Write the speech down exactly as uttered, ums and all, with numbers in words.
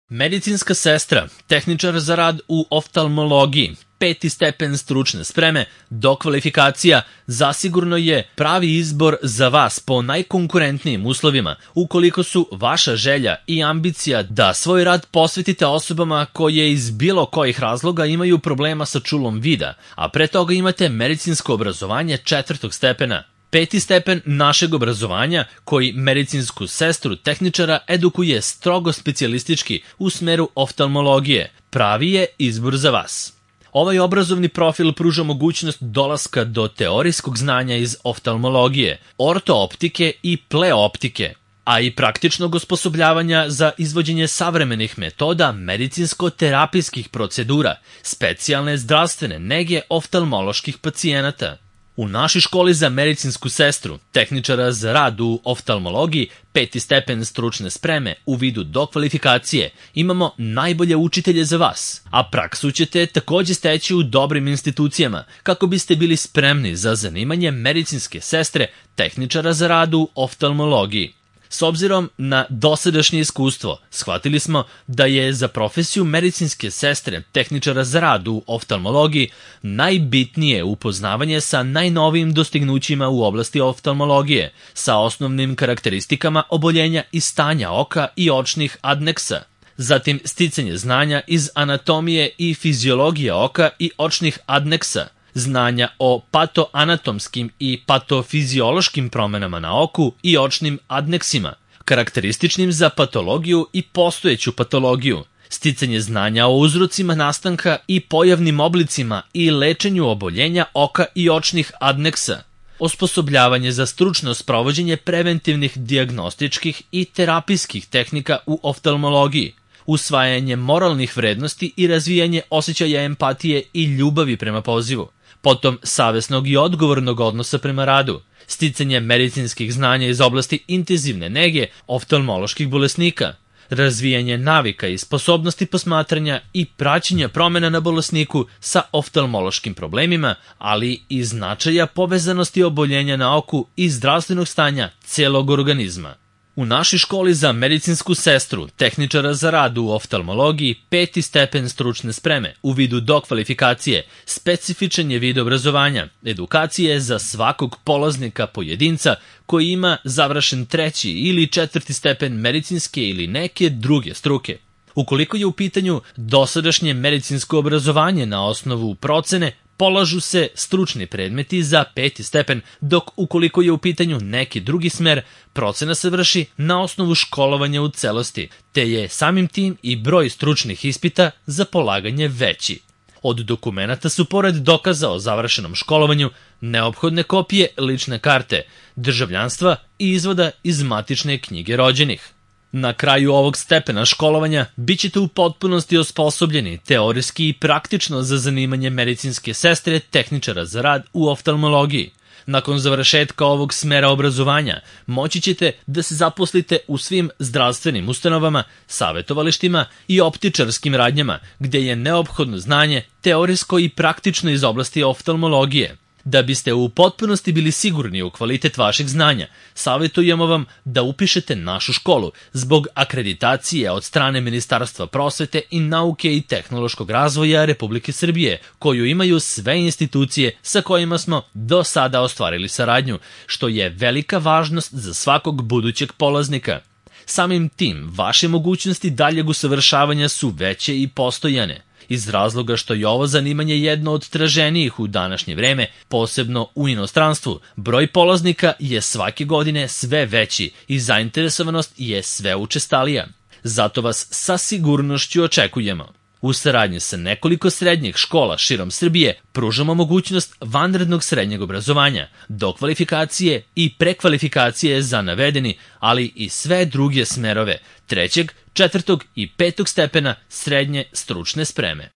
Medicinska sestra, tehničar za rad u oftalmologiji, peti stepen stručne spreme, dokvalifikacija, zasigurno je pravi izbor za vas po najkonkurentnijim uslovima, ukoliko su vaša želja i ambicija da svoj rad posvetite osobama koje iz bilo kojih razloga imaju problema sa čulom vida, a pre toga imate medicinsko obrazovanje četvrtog stepena. Peti stepen našeg obrazovanja, koji medicinsku sestru tehničara edukuje strogo specijalistički u smeru oftalmologije, pravi je izbor za vas. Ovaj obrazovni profil pruža mogućnost dolaska do teorijskog znanja iz oftalmologije, ortooptike i pleoptike, a i praktičnog osposobljavanja za izvođenje savremenih metoda medicinsko-terapijskih procedura, specijalne zdravstvene nege oftalmoloških pacijenata. U našoj školi za medicinsku sestru, tehničara za rad u oftalmologiji, peti stepen stručne spreme u vidu dokvalifikacije, imamo najbolje učitelje za vas, a praksu ćete takođe steći u dobrim institucijama kako biste bili spremni za zanimanje medicinske sestre, tehničara za rad u oftalmologiji. S obzirom na dosadašnje iskustvo, shvatili smo da je za profesiju medicinske sestre, tehničara za rad u oftalmologiji, najbitnije upoznavanje sa najnovijim dostignućima u oblasti oftalmologije, sa osnovnim karakteristikama oboljenja i stanja oka i očnih adneksa, zatim sticanje znanja iz anatomije i fiziologije oka i očnih adneksa, znanja o patoanatomskim i patofiziološkim promenama na oku i očnim adneksima, karakterističnim za patologiju i postojeću patologiju, sticanje znanja o uzrocima nastanka i pojavnim oblicima i lečenju oboljenja oka i očnih adneksa, osposobljavanje za stručno sprovođenje preventivnih dijagnostičkih i terapijskih tehnika u oftalmologiji, usvajanje moralnih vrednosti i razvijanje osjećaja empatije i ljubavi prema pozivu, potom savesnog i odgovornog odnosa prema radu, sticanje medicinskih znanja iz oblasti intenzivne nege oftalmoloških bolesnika, razvijanje navika i sposobnosti posmatranja i praćenja promena na bolesniku sa oftalmološkim problemima, ali i značaja povezanosti oboljenja na oku i zdravstvenog stanja celog organizma. U našoj školi za medicinsku sestru, tehničara za rad u oftalmologiji, peti stepen stručne spreme u vidu dokvalifikacije, specifičan je vid obrazovanja, edukacije za svakog polaznika pojedinca koji ima završen treći ili četvrti stepen medicinske ili neke druge struke. Ukoliko je u pitanju dosadašnje medicinsko obrazovanje na osnovu procene, polažu se stručni predmeti za peti stepen, dok ukoliko je u pitanju neki drugi smer, procena se vrši na osnovu školovanja u celosti, te je samim tim i broj stručnih ispita za polaganje veći. Od dokumenata su pored dokaza o završenom školovanju neophodne kopije lične karte, državljanstva i izvoda iz matične knjige rođenih. Na kraju ovog stepena školovanja bit ćete u potpunosti osposobljeni teorijski i praktično za zanimanje medicinske sestre, tehničara za rad u oftalmologiji. Nakon završetka ovog smera obrazovanja moći ćete da se zaposlite u svim zdravstvenim ustanovama, savetovalištima i optičarskim radnjama, gde je neophodno znanje teorijsko i praktično iz oblasti oftalmologije. Da biste u potpunosti bili sigurni u kvalitet vašeg znanja, savjetujemo vam da upišete našu školu zbog akreditacije od strane Ministarstva prosvete i nauke i tehnološkog razvoja Republike Srbije, koju imaju sve institucije sa kojima smo do sada ostvarili saradnju, što je velika važnost za svakog budućeg polaznika. Samim tim, vaše mogućnosti daljeg usavršavanja su veće i postojane, iz razloga što je ovo zanimanje jedno od traženijih u današnje vreme, posebno u inostranstvu. Broj polaznika je svake godine sve veći i zainteresovanost je sve učestalija. Zato vas sa sigurnošću očekujemo. U saradnji sa nekoliko srednjih škola širom Srbije pružamo mogućnost vanrednog srednjeg obrazovanja, dokvalifikacije i prekvalifikacije za navedeni, ali i sve druge smerove trećeg, četvrtog i petog stepena srednje stručne spreme.